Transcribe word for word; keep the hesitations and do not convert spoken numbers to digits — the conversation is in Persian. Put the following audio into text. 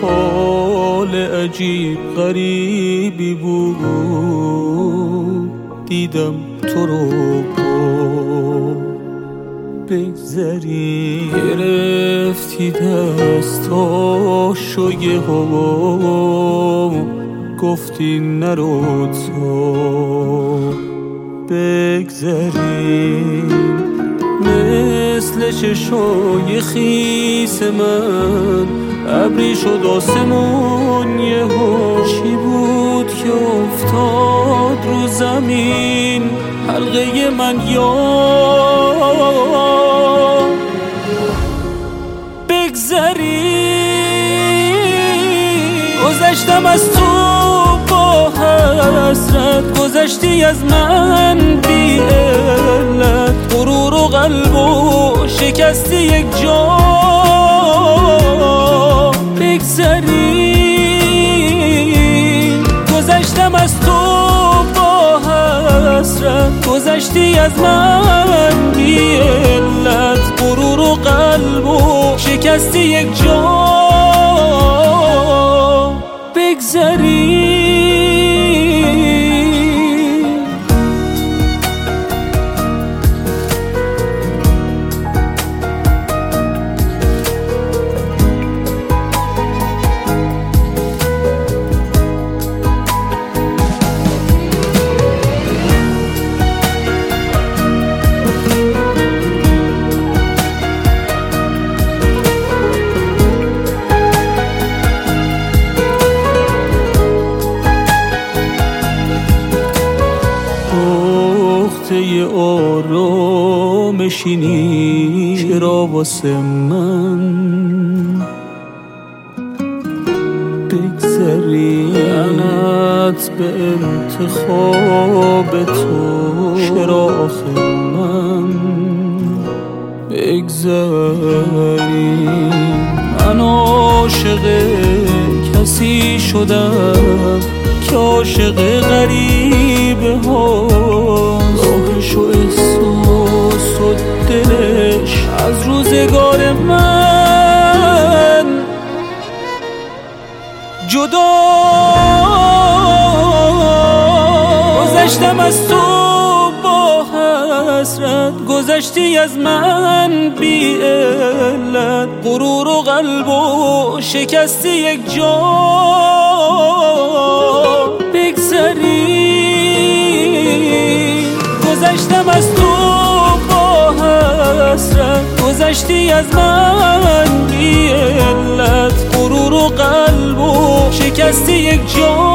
حال عجیب غریبی بود، دیدم تو رو بگذری. گرفتی دستاشو یه هوا، گفتی نرو تو بگذری. مثل چشای خیس من ابری شد آسمون یهو. چی بود که افتاد رو زمین حلقه من یاد بگذری. گذشتم از تو با حسرت، گذشتی از من بی علت. غرور و قلب و شکستی یک جا بگذری. گذشتم از تو با حسرت، گذشتی از من بی علت. غرور و قلب و شکستی یک جا بگذری. نقطه آرامشینی چرا واسه من بگذری. لعنت به انتخاب تو، چرا آخه من بگذری. من عاشق کسی شدم که عاشق غریبه ها. راهش و احساس و دلش از روزگار من جدا. گذشتم از تو با حسرت، گذشتی از من بی علت. غرور و قلب و شکستی یک جا بگذری. گذشتم از تو با حسرت، گذشتی از من بی علت. غرور و قلب و شکستی یک جا